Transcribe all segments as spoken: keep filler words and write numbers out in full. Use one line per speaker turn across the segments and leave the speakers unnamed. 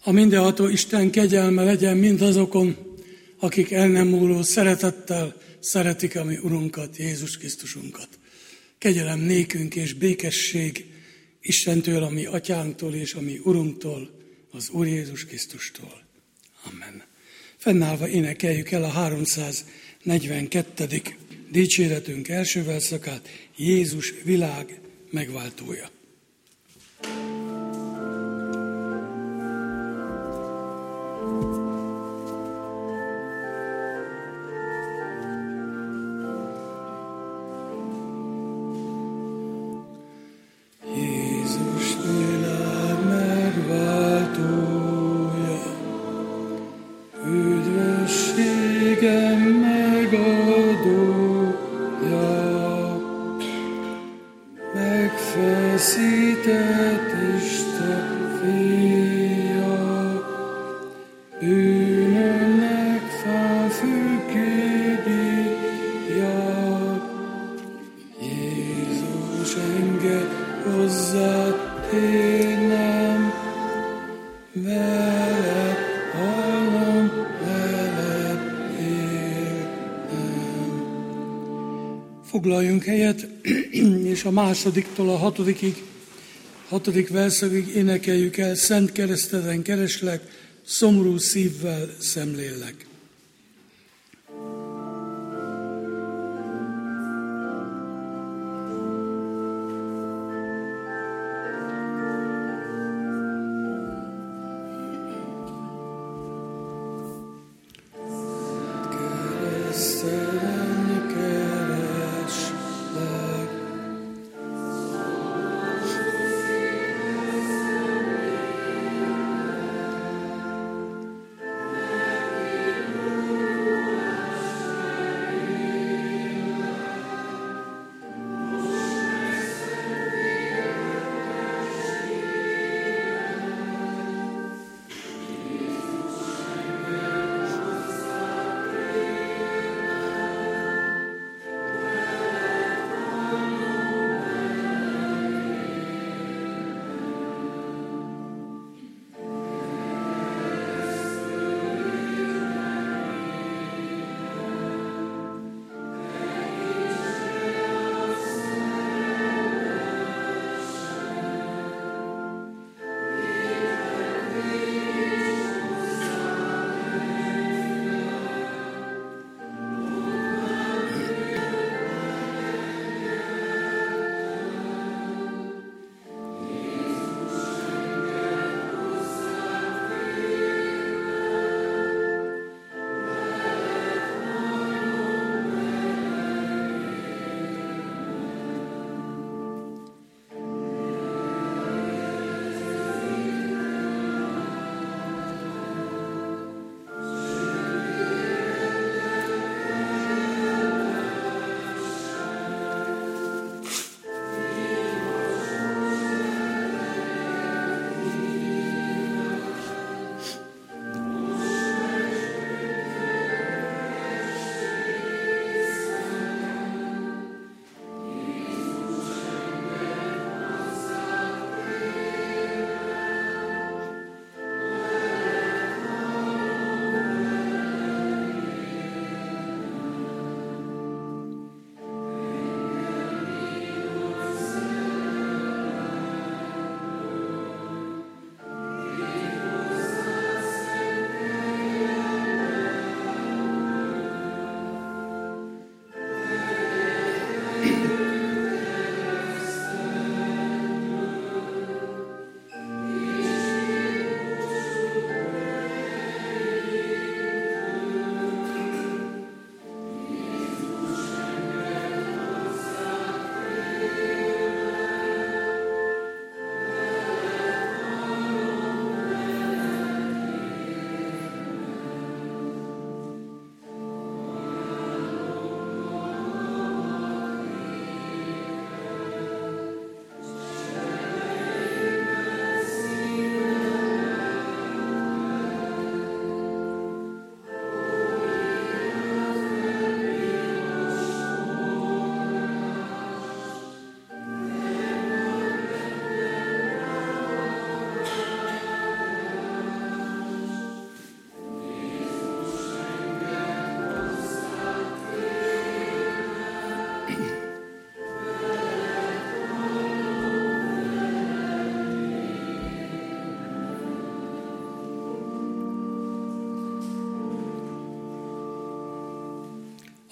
A mindenható Isten kegyelme legyen mindazokon, akik el nem múló szeretettel szeretik a mi Urunkat, Jézus Krisztusunkat. Kegyelem nékünk és békesség Istentől, a mi Atyánktól és a mi Urunktól, az Úr Jézus Krisztustól. Amen. Fennállva énekeljük el a háromszáznegyvenkettedik dicséretünk első verszakát, Jézus világ megváltója. Foglaljunk helyet, és a másodiktól a hatodikig, hatodik verszakig énekeljük el: Szent kereszteden kereslek, szomorú szívvel szemlélek.
Keresztelen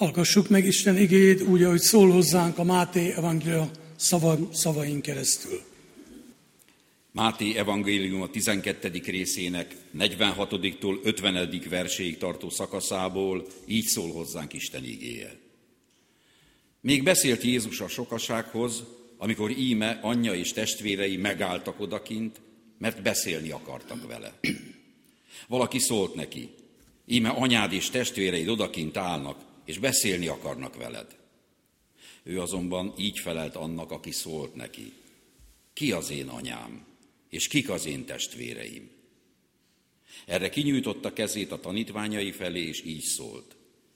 Hallgassuk meg Isten igéjét úgy, ahogy szól hozzánk a Máté evangélia szava, szavain keresztül.
Máté evangélium a tizenkettedik részének negyvenhatodiktól ötvenedik verséig tartó szakaszából így szól hozzánk Isten igéje. Még beszélt Jézus a sokasághoz, amikor íme anyja és testvérei megálltak odakint, mert beszélni akartak vele. Valaki szólt neki, íme anyád és testvéreid odakint állnak, és beszélni akarnak veled. Ő azonban így felelt annak, aki szólt neki. Ki az én anyám, és kik az én testvéreim? Erre kinyújtotta kezét a tanítványai felé, és így szólt.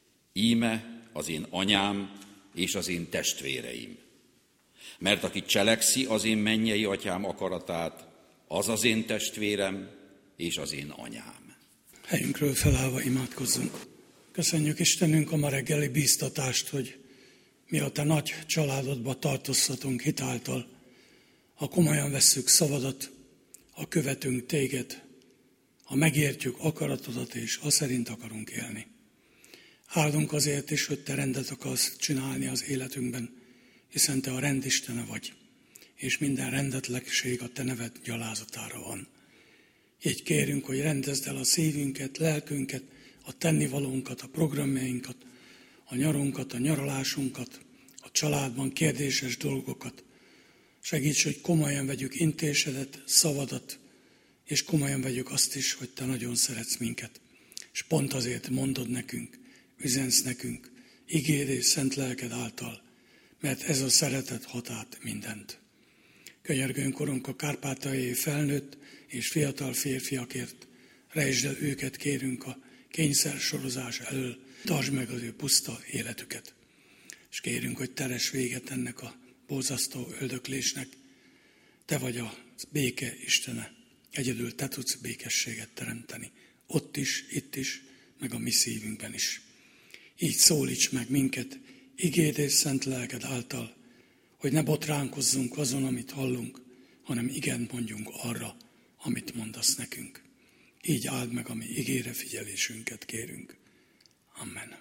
Íme az én anyám, és az én testvéreim. Mert aki cselekszi az én mennyei atyám akaratát, az az én testvérem, és az én anyám.
Helyünkről felállva imádkozzunk. Köszönjük Istenünk a ma reggeli bíztatást, hogy mi a te nagy családodba tartozhatunk hitáltal, ha komolyan vesszük szavadat, ha követünk téged, ha megértjük akaratodat, és azt szerint akarunk élni. Áldunk azért is, hogy te rendet akarsz csinálni az életünkben, hiszen te a rendistene vagy, és minden rendetlenség a te neved gyalázatára van. Így kérünk, hogy rendezd el a szívünket, lelkünket, a tennivalónkat, a programjainkat, a nyarunkat, a nyaralásunkat, a családban kérdéses dolgokat. Segíts, hogy komolyan vegyük intésedet, szavadat, és komolyan vegyük azt is, hogy te nagyon szeretsz minket. És pont azért mondod nekünk, üzensz nekünk, igéd és szent lelked által, mert ez a szeretet hat át mindent. Könyörgőnk, Urunk, a kárpátaljai felnőtt és fiatal férfiakért, rejtsd el őket, kérünk, a kényszer sorozás elől, tartsd meg az ő puszta életüket. És kérünk, hogy teres véget ennek a borzasztó öldöklésnek. Te vagy a béke Istene, egyedül te tudsz békességet teremteni. Ott is, itt is, meg a mi szívünkben is. Így szólíts meg minket, igéd és szent lelked által, hogy ne botránkozzunk azon, amit hallunk, hanem igen mondjunk arra, amit mondasz nekünk. Így áld meg a mi igére figyelésünket, kérünk. Amen.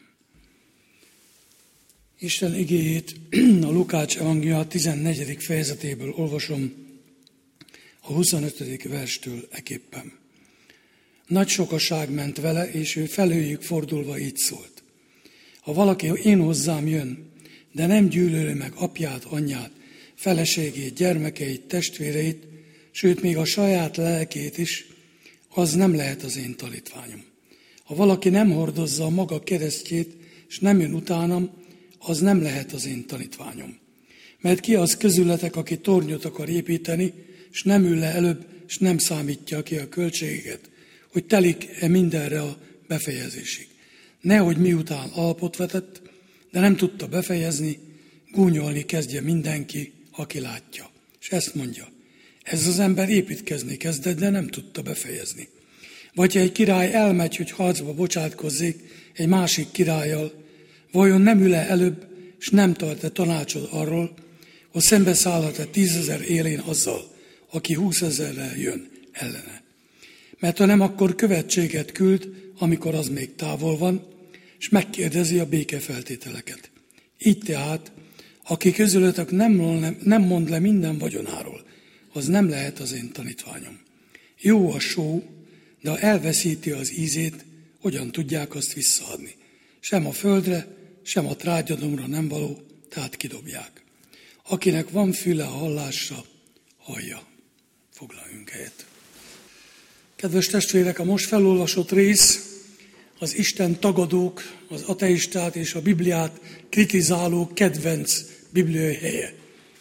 Isten igéjét a Lukács evangélia tizennegyedik fejezetéből olvasom a huszonötödik verstől eképpen. Nagy sokaság ment vele, és ő felőjük fordulva így szólt. Ha valaki én hozzám jön, de nem gyűlöli meg apját, anyját, feleségét, gyermekeit, testvéreit, sőt még a saját lelkét is, az nem lehet az én tanítványom. Ha valaki nem hordozza a maga keresztjét, és nem jön utánam, az nem lehet az én tanítványom. Mert ki az közületek, aki tornyot akar építeni, és nem ül le előbb, és nem számítja ki a költségeket, hogy telik-e mindenre a befejezésig. Nehogy miután alapot vetett, de nem tudta befejezni, gúnyolni kezdje mindenki, aki látja. És ezt mondja, ez az ember építkezni kezdett, de nem tudta befejezni. Vagy ha egy király elmegy, hogy harcba bocsátkozzék egy másik királlyal, vajon nem ül-e előbb, és nem tart-e tanácsot arról, hogy szembeszállhat-e tízezer élén azzal, aki húszezerrel jön ellene. Mert ha nem, akkor követséget küld, amikor az még távol van, és megkérdezi a békefeltételeket. Így tehát, aki közülöttök nem, nem mond le minden vagyonáról, az nem lehet az én tanítványom. Jó a só, de ha elveszíti az ízét, hogyan tudják azt visszaadni? Sem a földre, sem a trágyadomra nem való, tehát kidobják. Akinek van füle a hallásra, hallja. Foglaljunk helyet. Kedves testvérek, a most felolvasott rész az Isten tagadók, az ateistát és a Bibliát kritizálók kedvenc bibliai helye.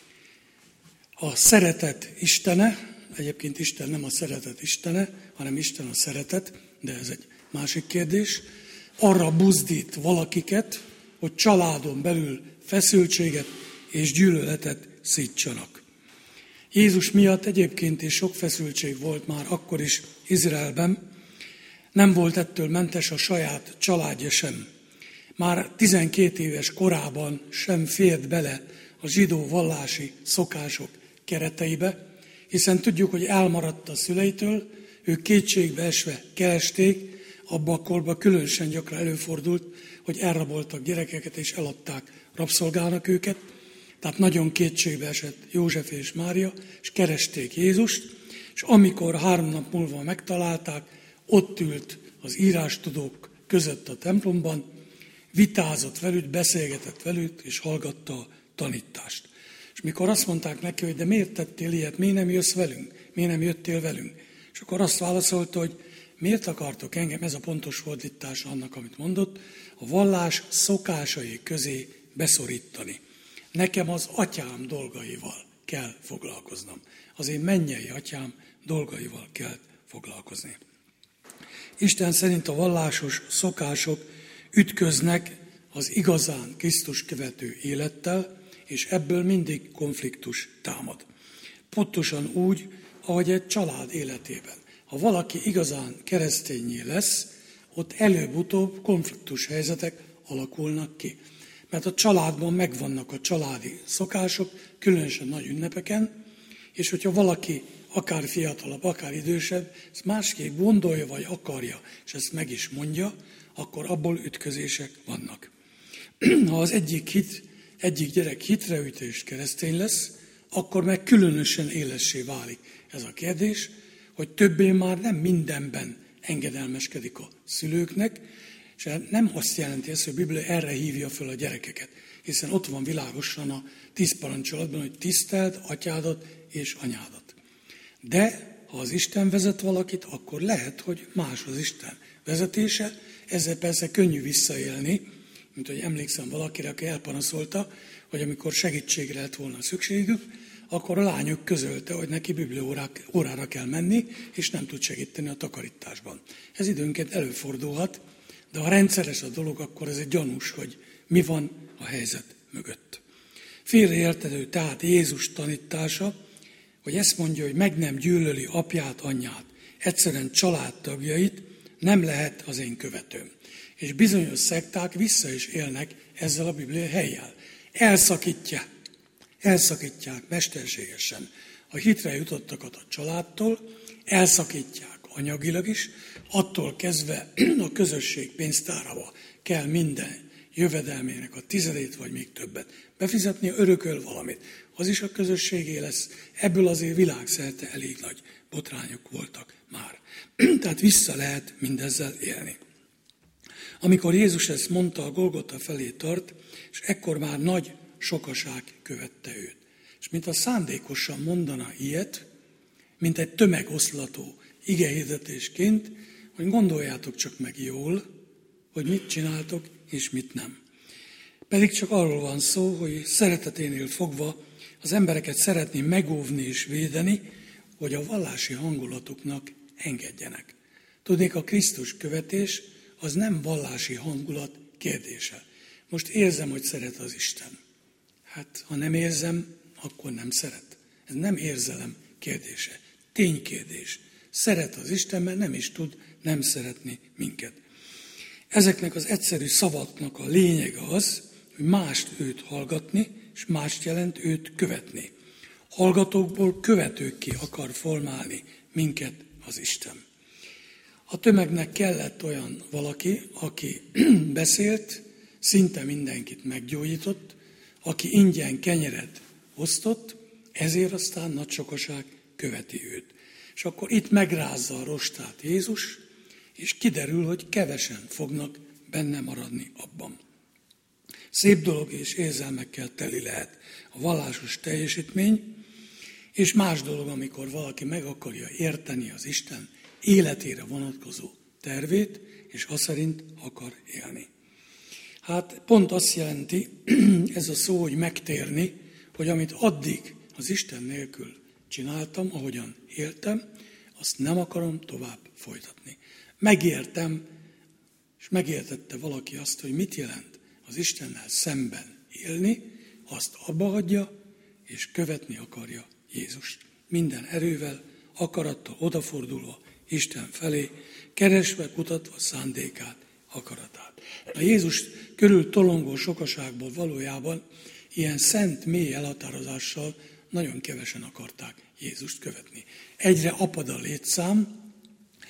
A szeretet istene, egyébként Isten nem a szeretet istene, hanem Isten a szeretet, de ez egy másik kérdés, arra buzdít valakiket, hogy családon belül feszültséget és gyűlöletet szítsanak. Jézus miatt egyébként is sok feszültség volt már akkor is Izraelben, nem volt ettől mentes a saját családja sem. Már tizenkét éves korában sem fért bele a zsidó vallási szokások kereteibe, hiszen tudjuk, hogy elmaradt a szüleitől, ők kétségbe esve keresték Abba a korban különösen gyakran előfordult, hogy elraboltak gyerekeket és eladták rabszolgának őket. Tehát nagyon kétségbe esett József és Mária, és keresték Jézust, és amikor három nap múlva megtalálták, ott ült az írástudók között a templomban, vitázott velük, beszélgetett velük, és hallgatta a tanítást. És mikor azt mondták neki, hogy de miért tettél ilyet, miért nem jössz velünk, miért nem jöttél velünk? És akkor azt válaszolta, hogy miért akartok engem, ez a pontos fordítása annak, amit mondott, a vallás szokásai közé beszorítani. Nekem az atyám dolgaival kell foglalkoznom. Az én mennyei atyám dolgaival kell foglalkozni. Isten szerint a vallásos szokások ütköznek az igazán Krisztus követő élettel, és ebből mindig konfliktus támad. Pontosan úgy, ahogy egy család életében. Ha valaki igazán keresztényé lesz, ott előbb-utóbb konfliktus helyzetek alakulnak ki. Mert a családban megvannak a családi szokások, különösen nagy ünnepeken, és hogyha valaki akár fiatalabb, akár idősebb, ezt másképp gondolja, vagy akarja, és ezt meg is mondja, akkor abból ütközések vannak. Ha az egyik, hit, egyik gyerek hitreütő és keresztény lesz, akkor meg különösen élessé válik ez a kérdés, hogy többé már nem mindenben engedelmeskedik a szülőknek, és nem azt jelenti ez, hogy a Biblia erre hívja föl a gyerekeket, hiszen ott van világosan a tíz parancsolatban, hogy tiszteld atyádat és anyádat. De ha az Isten vezet valakit, akkor lehet, hogy más az Isten vezetése, ezzel persze könnyű visszaélni, mint hogy emlékszem valakire, aki elpanaszolta, hogy amikor segítségre lett volna szükségük, akkor a lányok közölte, hogy neki bibliaórára kell menni, és nem tud segíteni a takarításban. Ez időnként előfordulhat, de ha rendszeres a dolog, akkor ez egy gyanús, hogy mi van a helyzet mögött. Félreérthető tehát Jézus tanítása, hogy ezt mondja, hogy meg nem gyűlöli apját, anyját, egyszerűen családtagjait, nem lehet az én követőm. És bizonyos szekták vissza is élnek ezzel a Biblia helyjel. Elszakítják, elszakítják mesterségesen a hitre jutottakat a családtól, elszakítják anyagilag is, attól kezdve a közösség pénztárába kell minden jövedelmének a tizedét vagy még többet befizetni, örököl valamit. Az is a közösségé lesz. Ebből azért világszerte elég nagy botrányok voltak már. Tehát vissza lehet mindezzel élni. Amikor Jézus ezt mondta, a Golgota felé tart, és ekkor már nagy sokaság követte őt. És mint a szándékosan mondana ilyet, mint egy tömegoszlató igehirdetésként, hogy gondoljátok csak meg jól, hogy mit csináltok és mit nem. Pedig csak arról van szó, hogy szereteténél fogva az embereket szeretné megóvni és védeni, hogy a vallási hangulatuknak engedjenek. Tudnék, a Krisztus követés az nem vallási hangulat kérdése. Most érzem, hogy szeret az Isten. Hát, ha nem érzem, akkor nem szeret. Ez nem érzelem kérdése. Ténykérdés. Szeret az Isten, mert nem is tud nem szeretni minket. Ezeknek az egyszerű szavaknak a lényege az, hogy mást őt hallgatni, és mást jelent őt követni. Hallgatókból követőkké akar formálni minket az Isten. A tömegnek kellett olyan valaki, aki beszélt, szinte mindenkit meggyógyított, aki ingyen kenyeret osztott, ezért aztán nagy sokaság követi őt. És akkor itt megrázza a rostát Jézus, és kiderül, hogy kevesen fognak benne maradni abban. Szép dolog és érzelmekkel teli lehet a vallásos teljesítmény, és más dolog, amikor valaki meg akarja érteni az Isten életére vonatkozó tervét, és azt szerint akar élni. Hát pont azt jelenti ez a szó, hogy megtérni, hogy amit addig az Isten nélkül csináltam, ahogyan éltem, azt nem akarom tovább folytatni. Megértem, és megértette valaki azt, hogy mit jelent az Istennel szemben élni, azt abba hagyja, és követni akarja Jézust. Minden erővel, akarattal odafordulva Isten felé, keresve, kutatva szándékát, akaratát. A Jézus körül tolongó sokaságból valójában ilyen szent, mély elhatározással nagyon kevesen akarták Jézust követni. Egyre apad a létszám,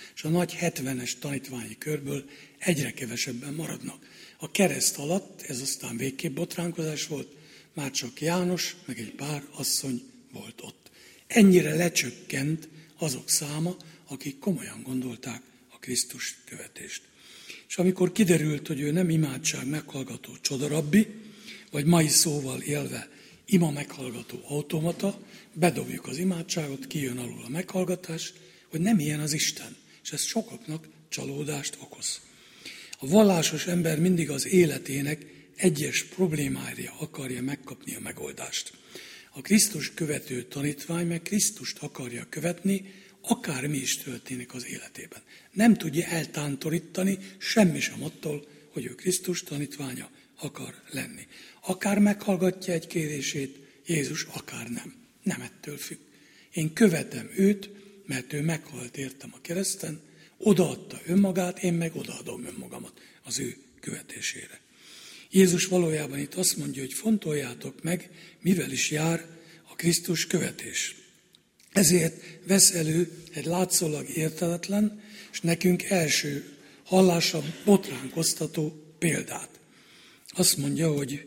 És a nagy hetvenes tanítványi körből egyre kevesebben maradnak. A kereszt alatt, ez aztán végképp botránkozás volt, már csak János, meg egy pár asszony volt ott. Ennyire lecsökkent azok száma, akik komolyan gondolták a Krisztus követést. És amikor kiderült, hogy ő nem imádság meghallgató csodarabbi, vagy mai szóval élve ima meghallgató automata, bedobjuk az imádságot, kijön alul a meghallgatás, hogy nem ilyen az Isten, és ez sokaknak csalódást okoz. A vallásos ember mindig az életének egyes problémáira akarja megkapni a megoldást. A Krisztus követő tanítvány meg Krisztust akarja követni, akármi is történik az életében. Nem tudja eltántorítani semmi sem attól, hogy ő Krisztus tanítványa akar lenni. Akár meghallgatja egy kérését Jézus, akár nem. Nem ettől függ. Én követem őt, mert ő meghalt értem a kereszten, odaadta önmagát, én meg odaadom önmagamat az ő követésére. Jézus valójában itt azt mondja, hogy fontoljátok meg, mivel is jár a Krisztus követés. Ezért vesz elő egy látszólag értetlen, és nekünk első hallásra botránkoztató példát. Azt mondja, hogy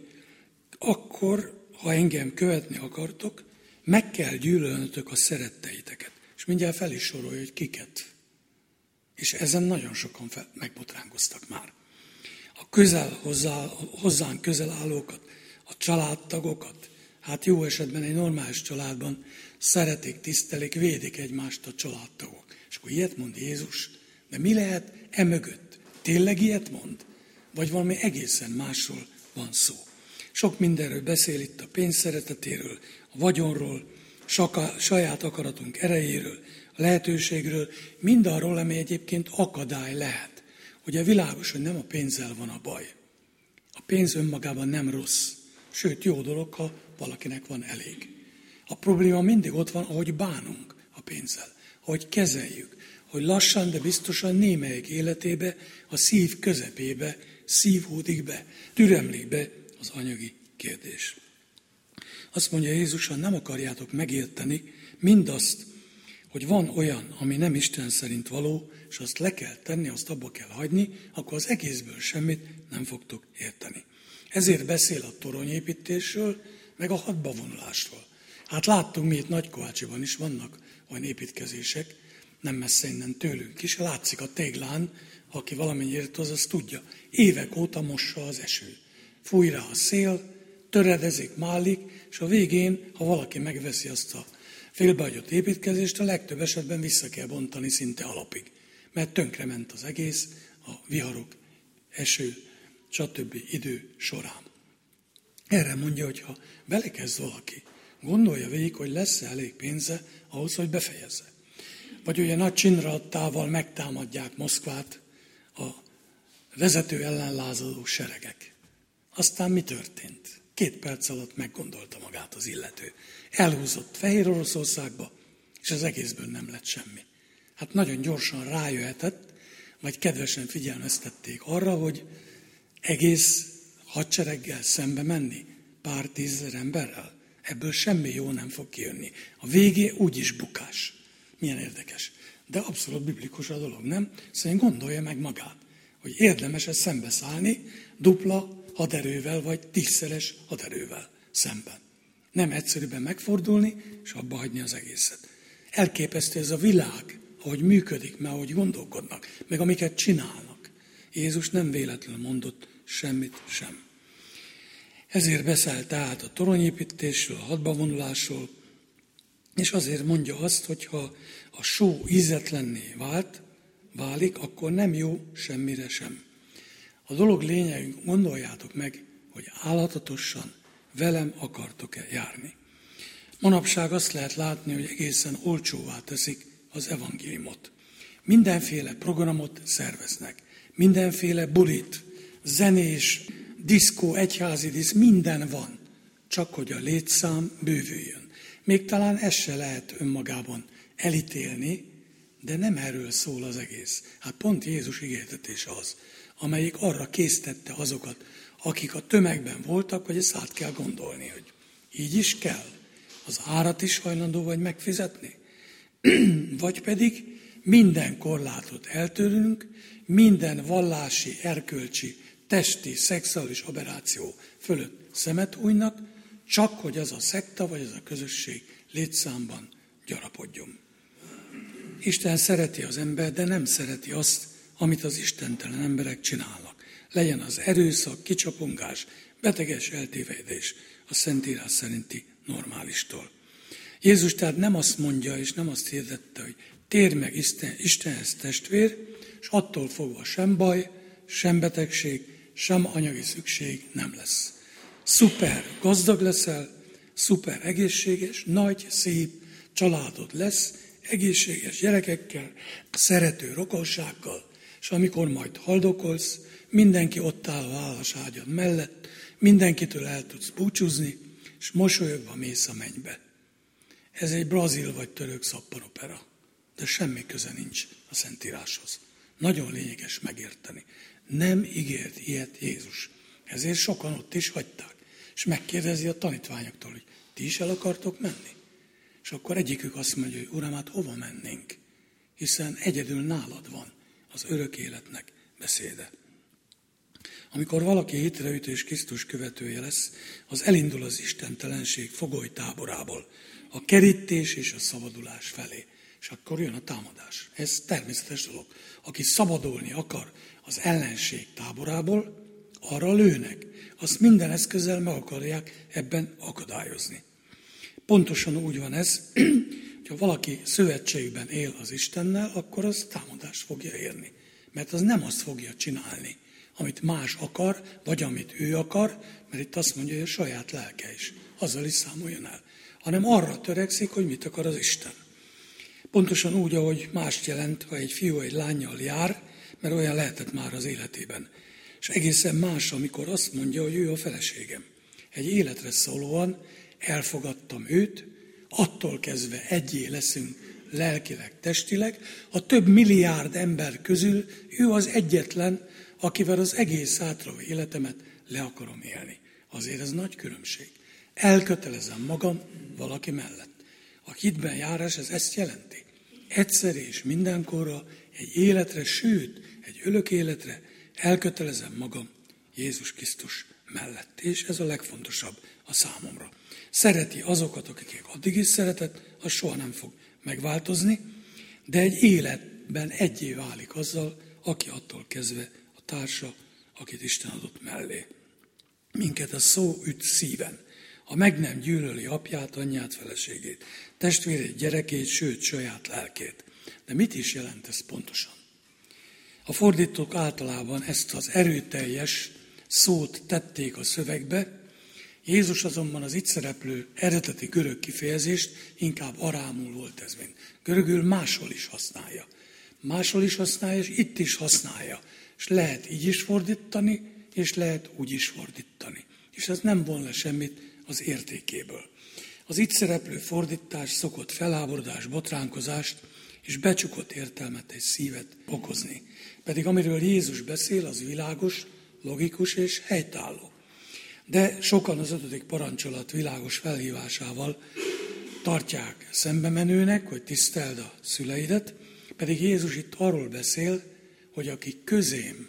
akkor, ha engem követni akartok, meg kell gyűlölnötök a szeretteiteket. És mindjárt fel is sorolja, hogy kiket. És ezen nagyon sokan fel, megbotránkoztak már. A közel hozzá, hozzánk közel állókat, a családtagokat, hát jó esetben egy normális családban szeretik, tisztelik, védik egymást a családtagok. És akkor ilyet mond Jézus, de mi lehet e mögött? Tényleg ilyet mond? Vagy valami egészen másról van szó? Sok mindenről beszél itt, a pénz szeretetéről, a vagyonról, a saját akaratunk erejéről, a lehetőségről, mindarról, ami egyébként akadály lehet. Ugye világos, hogy nem a pénzzel van a baj. A pénz önmagában nem rossz, sőt jó dolog, ha valakinek van elég. A probléma mindig ott van, ahogy bánunk a pénzzel, ahogy kezeljük, hogy lassan, de biztosan némelyik életébe, a szív közepébe szívódik be, türemlik be az anyagi kérdés. Azt mondja Jézus, ha nem akarjátok megérteni mindazt, hogy van olyan, ami nem Isten szerint való, és azt le kell tenni, azt abba kell hagyni, akkor az egészből semmit nem fogtok érteni. Ezért beszél a toronyépítésről, meg a hadbavonulásról. Hát láttunk mi itt Nagykovácsiban is, vannak olyan építkezések, nem messze innen tőlünk is, látszik a téglán, aki valamennyire hoz, az tudja. Évek óta mossa az eső. Fúj rá a szél, töredezik, málik, és a végén, ha valaki megveszi azt a félbehagyott építkezést, a legtöbb esetben vissza kell bontani szinte alapig. Mert tönkrement az egész, a viharok, eső, stb. Idő során. Erre mondja, hogy ha belekezd valaki, gondolja végig, hogy lesz-e elég pénze ahhoz, hogy befejezze. Vagy ugye nagy csinrattával megtámadják Moszkvát a vezető ellen lázadó seregek. Aztán mi történt? Két perc alatt meggondolta magát az illető. Elhúzott Fehér Oroszországba, és az egészből nem lett semmi. Hát nagyon gyorsan rájöhetett, vagy kedvesen figyelmeztették arra, hogy egész hadsereggel szembe menni, pár tízezer emberrel. Ebből semmi jó nem fog kijönni. A végé úgyis bukás. Milyen érdekes. De abszolút biblikus a dolog, nem? Szóval gondolja meg magát, hogy érdemes-e szembeszállni dupla haderővel, vagy tízszeres haderővel szemben. Nem egyszerűen megfordulni, és abba hagyni az egészet. Elképesztő ez a világ, ahogy működik, mert ahogy gondolkodnak, meg amiket csinálnak. Jézus nem véletlenül mondott semmit sem. Ezért beszél tehát a toronyépítésről, a hadbavonulásról, és azért mondja azt, hogy ha a só ízetlenné vált, válik, akkor nem jó semmire sem. A dolog lényeg, gondoljátok meg, hogy álhatatosan velem akartok-e járni. Manapság azt lehet látni, hogy egészen olcsóvá teszik az evangéliumot. Mindenféle programot szerveznek, mindenféle bulit, zenés, diszkó, egyházi disz, minden van, csak hogy a létszám bővüljön. Még talán ezt se lehet önmagában elítélni, de nem erről szól az egész. Hát pont Jézus ígértetése az, amelyik arra késztette azokat, akik a tömegben voltak, hogy ezt át kell gondolni, hogy így is kell. Az árat is hajlandó vagy megfizetni? Vagy pedig minden korlátot eltörünk, minden vallási, erkölcsi, testi, szexuális aberráció fölött szemet hunynak, csak hogy az a szekta vagy az a közösség létszámban gyarapodjon. Isten szereti az ember, de nem szereti azt, amit az istentelen emberek csinálnak. Legyen az erőszak, kicsapongás, beteges eltévedés a Szentírás szerinti normálistól. Jézus tehát nem azt mondja, és nem azt hirdette, hogy térj meg Isten, Istenhez testvér, és attól fogva sem baj, sem betegség, sem anyagi szükség nem lesz. Szuper gazdag leszel, szuper egészséges, nagy, szép családod lesz, egészséges gyerekekkel, szerető rokonsággal, és amikor majd haldokolsz, mindenki ott áll a vállás ágyad mellett, mindenkitől el tudsz búcsúzni, és mosolyogva mész a mennybe. Ez egy brazil vagy török szappanopera, de semmi köze nincs a Szentíráshoz. Nagyon lényeges megérteni. Nem ígért ilyet Jézus. Ezért sokan ott is hagyták. És megkérdezi a tanítványoktól, hogy ti is el akartok menni? És akkor egyikük azt mondja, hogy Uram, hát hova mennénk? Hiszen egyedül nálad van az örök életnek beszéde. Amikor valaki hitreütő és Krisztus követője lesz, az elindul az istentelenség fogoly táborából, a kerítés és a szabadulás felé. És akkor jön a támadás. Ez természetes dolog. Aki szabadulni akar az ellenség táborából, arra lőnek. Azt minden eszközzel meg akarják ebben akadályozni. Pontosan úgy van ez, hogyha valaki szövetségben él az Istennel, akkor az támadást fogja érni. Mert az nem azt fogja csinálni, amit más akar, vagy amit ő akar, mert itt azt mondja, hogy a saját lelke is. Azzal is számoljon el. Hanem arra törekszik, hogy mit akar az Isten. Pontosan úgy, ahogy mást jelent, ha egy fiú egy lánnyal jár, mert olyan lehetett már az életében. És egészen más, amikor azt mondja, hogy ő a feleségem. Egy életre szólóan elfogadtam őt, attól kezdve egyé leszünk lelkileg, testileg. A több milliárd ember közül ő az egyetlen, akivel az egész hátralévő életemet le akarom élni. Azért ez nagy különbség. Elkötelezem magam valaki mellett. A hitben járás ez ezt jelenti. Egyszer és mindenkorra egy életre, sőt, egy örök életre elkötelezem magam Jézus Krisztus mellett. És ez a legfontosabb a számomra. Szereti azokat, akik addig is szeretett, az soha nem fog megváltozni, de egy életben egyé válik azzal, aki attól kezdve a társa, akit Isten adott mellé. Minket a szó üt szíven. Ha meg nem gyűlöli apját, anyját, feleségét, testvérét, gyerekét, sőt, saját lelkét. De mit is jelent ez pontosan? A fordítók általában ezt az erőteljes szót tették a szövegbe, Jézus azonban az itt szereplő eredeti görög kifejezést inkább arámul volt ez, mint görögül máshol is használja. Máshol is használja, és itt is használja. És lehet így is fordítani, és lehet úgy is fordítani. És ez nem von le semmit az értékéből. Az itt szereplő fordítás szokott feláborodás, botránkozást és becsukott értelmet és szívet okozni. Pedig amiről Jézus beszél, az világos, logikus és helytálló. De sokan az ötödik parancsolat világos felhívásával tartják szembe menőnek, hogy tiszteld a szüleidet, pedig Jézus itt arról beszél, hogy aki közém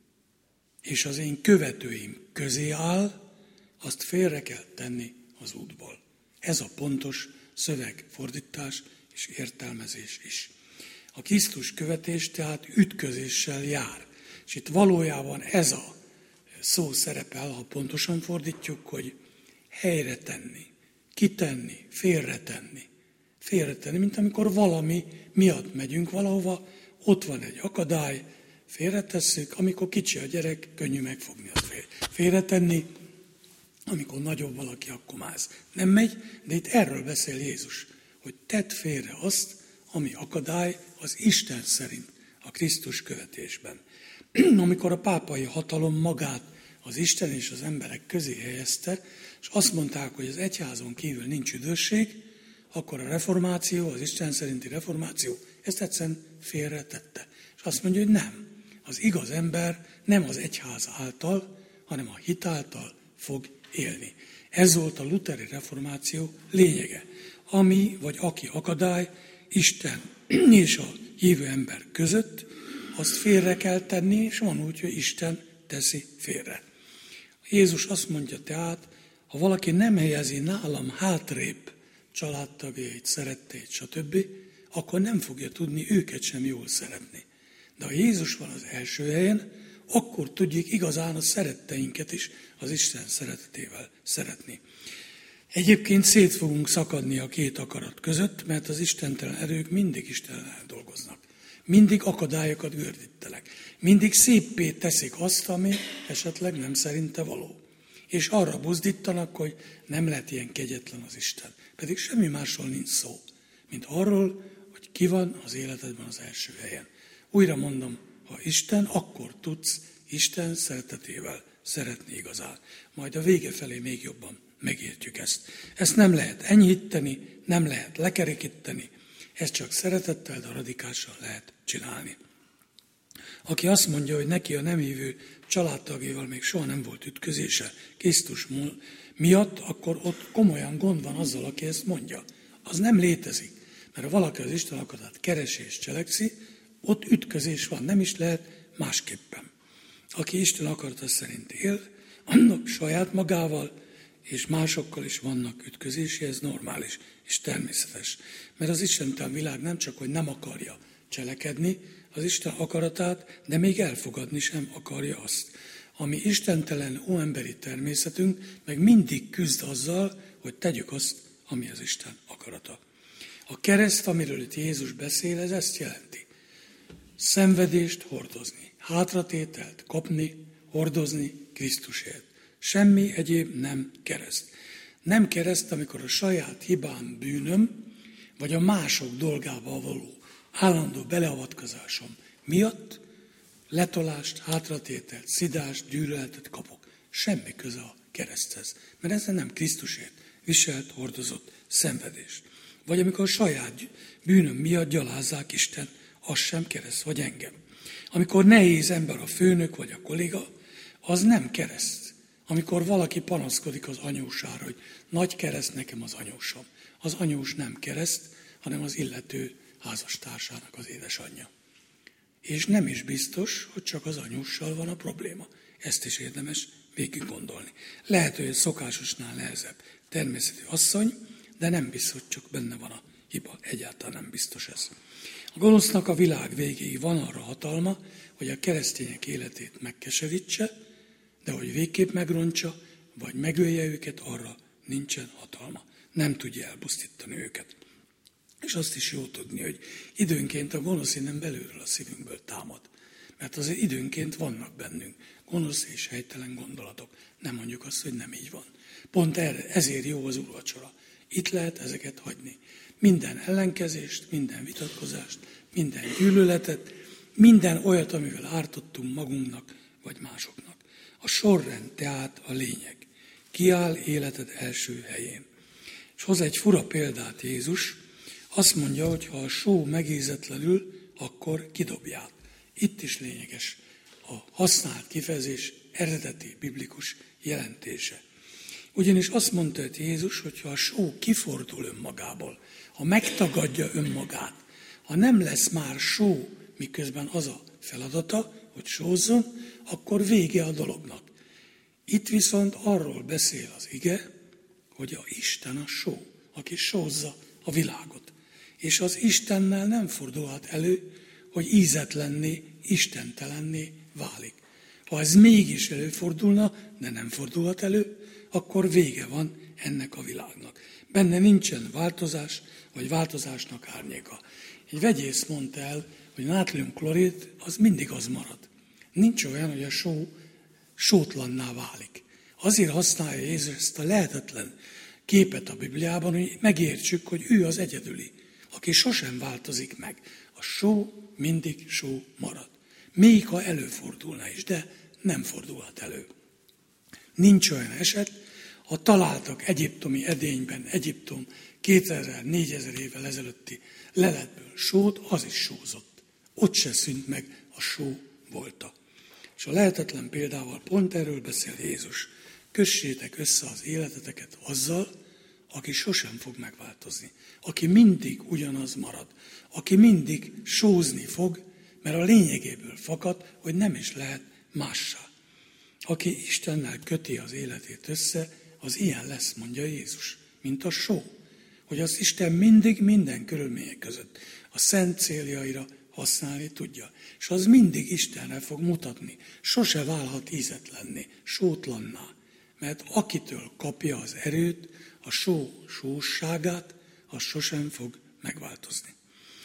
és az én követőim közé áll, azt félre kell tenni az útból. Ez a pontos szövegfordítás és értelmezés is. A Krisztus követés tehát ütközéssel jár. És itt valójában ez a szó szerepel, ha pontosan fordítjuk, hogy helyre tenni, kitenni, félretenni. Félretenni, mint amikor valami miatt megyünk valahova, ott van egy akadály, félretesszük, amikor kicsi a gyerek, könnyű megfogni azt félretenni, amikor nagyobb valaki, akkor mász. Nem megy, de itt erről beszél Jézus, hogy tedd félre azt, ami akadály az Isten szerint a Krisztus követésben. Amikor a pápai hatalom magát az Isten és az emberek közé helyezte, és azt mondták, hogy az egyházon kívül nincs üdvösség, akkor a reformáció, az Isten szerinti reformáció ezt egyszerűen félretette. És azt mondja, hogy nem. Az igaz ember nem az egyház által, hanem a hit által fog élni. Ez volt a lutheri reformáció lényege. Ami vagy aki akadály, Isten és a hívő ember között, azt félre kell tenni, és van úgy, hogy Isten teszi félre. Jézus azt mondja tehát, ha valaki nem helyezi nálam hátrébb családtagjait, szeretteit, stb., akkor nem fogja tudni őket sem jól szeretni. De ha Jézus van az első helyen, akkor tudjuk igazán a szeretteinket is az Isten szeretetével szeretni. Egyébként szét fogunk szakadni a két akarat között, mert az istentelen erők mindig Istennel dolgoznak. Mindig akadályokat gördítenek. Mindig széppé teszik azt, ami esetleg nem szerinte való. És arra buzdítanak, hogy nem lehet ilyen kegyetlen az Isten. Pedig semmi másról nincs szó, mint arról, hogy ki van az életedben az első helyen. Újra mondom, ha Isten, akkor tudsz Isten szeretetével szeretni igazán. Majd a vége felé még jobban megértjük ezt. Ezt nem lehet enyhíteni, nem lehet lekerekíteni, ezt csak szeretettel, de radikálisan lehet csinálni. Aki azt mondja, hogy neki a nem hívő családtagjával még soha nem volt ütközése Krisztus miatt, akkor ott komolyan gond van azzal, aki ezt mondja. Az nem létezik, mert ha valaki az Isten akaratát keresi és cselekszi, ott ütközés van, nem is lehet másképpen. Aki Isten akarata szerint él, annak saját magával és másokkal is vannak ütközési, ez normális és természetes. Mert az istentelen világ nem csak, hogy nem akarja cselekedni az Isten akaratát, de még elfogadni sem akarja azt. Ami istentelen óemberi természetünk, meg mindig küzd azzal, hogy tegyük azt, ami az Isten akarata. A kereszt, amiről itt Jézus beszél, ez ezt jelenti. Szenvedést hordozni, hátratételt kapni, hordozni Krisztusért. Semmi egyéb nem kereszt. Nem kereszt, amikor a saját hibám, bűnöm, vagy a mások dolgába való állandó beleavatkozásom miatt letolást, hátratételt, szidást, gyűlöletet kapok. Semmi köze a kereszthez, mert ez nem Krisztusért viselt, hordozott szenvedés. Vagy amikor a saját bűnöm miatt gyalázzák Isten, az sem kereszt, vagy engem. Amikor nehéz ember a főnök, vagy a kolléga, az nem kereszt. Amikor valaki panaszkodik az anyósára, hogy nagy kereszt nekem az anyósom. Az anyós nem kereszt, hanem az illető házastársának az édesanyja. És nem is biztos, hogy csak az anyóssal van a probléma. Ezt is érdemes végig gondolni. Lehet, hogy egy szokásosnál nehezebb természeti asszony, de nem biztos, hogy csak benne van a hiba. Egyáltalán nem biztos ez. A gonosznak a világ végéig van arra hatalma, hogy a keresztények életét megkeserítse, de hogy végképp megrontsa, vagy megölje őket, arra nincsen hatalma. Nem tudja elpusztítani őket. És azt is jó tudni, hogy időnként a gonosz innen belülről a szívünkből támad. Mert azért időnként vannak bennünk gonosz és helytelen gondolatok. Nem mondjuk azt, hogy nem így van. Pont erre, ezért jó az úrvacsora. Itt lehet ezeket hagyni. Minden ellenkezést, minden vitatkozást, minden gyűlöletet, minden olyat, amivel ártottunk magunknak vagy másoknak. A sorrend tehát a lényeg. Kiáll életed első helyén. És hoz egy fura példát Jézus, azt mondja, hogy ha a só megízetlenül, akkor kidobják. Itt is lényeges a használt kifejezés eredeti biblikus jelentése. Ugyanis azt mondta hogy Jézus, hogy ha a só kifordul önmagából, ha megtagadja önmagát, ha nem lesz már só, miközben az a feladata, hogy sózzon, akkor vége a dolognak. Itt viszont arról beszél az ige, hogy a Isten a só, aki sózza a világot. És az Istennel nem fordulhat elő, hogy ízetlenné, istentelenné válik. Ha ez mégis előfordulna, de nem fordulhat elő, akkor vége van ennek a világnak. Benne nincsen változás, vagy változásnak árnyéka. Egy vegyész mondta el, hogy nátriumklorid az mindig az marad. Nincs olyan, hogy a só sótlanná válik. Azért használja Jézus ezt a lehetetlen képet a Bibliában, hogy megértsük, hogy ő az egyedüli, aki sosem változik meg. A só mindig só marad. Még ha előfordulna is, de nem fordulhat elő. Nincs olyan eset, ha találtak egyiptomi edényben, Egyiptom kétezer-négyezer évvel ezelőtti leletből sót, az is sózott. Ott se szűnt meg a só volta. És a lehetetlen példával pont erről beszél Jézus. Kössétek össze az életeteket azzal, aki sosem fog megváltozni, aki mindig ugyanaz marad, aki mindig sózni fog, mert a lényegéből fakad, hogy nem is lehet mássá. Aki Istennel köti az életét össze, az ilyen lesz, mondja Jézus, mint a só, hogy az Isten mindig minden körülmények között a szent céljaira használni tudja. És az mindig Istenre fog mutatni. Sose válhat ízetlenné, sótlanná. Mert akitől kapja az erőt, a só sósságát, az sosem fog megváltozni.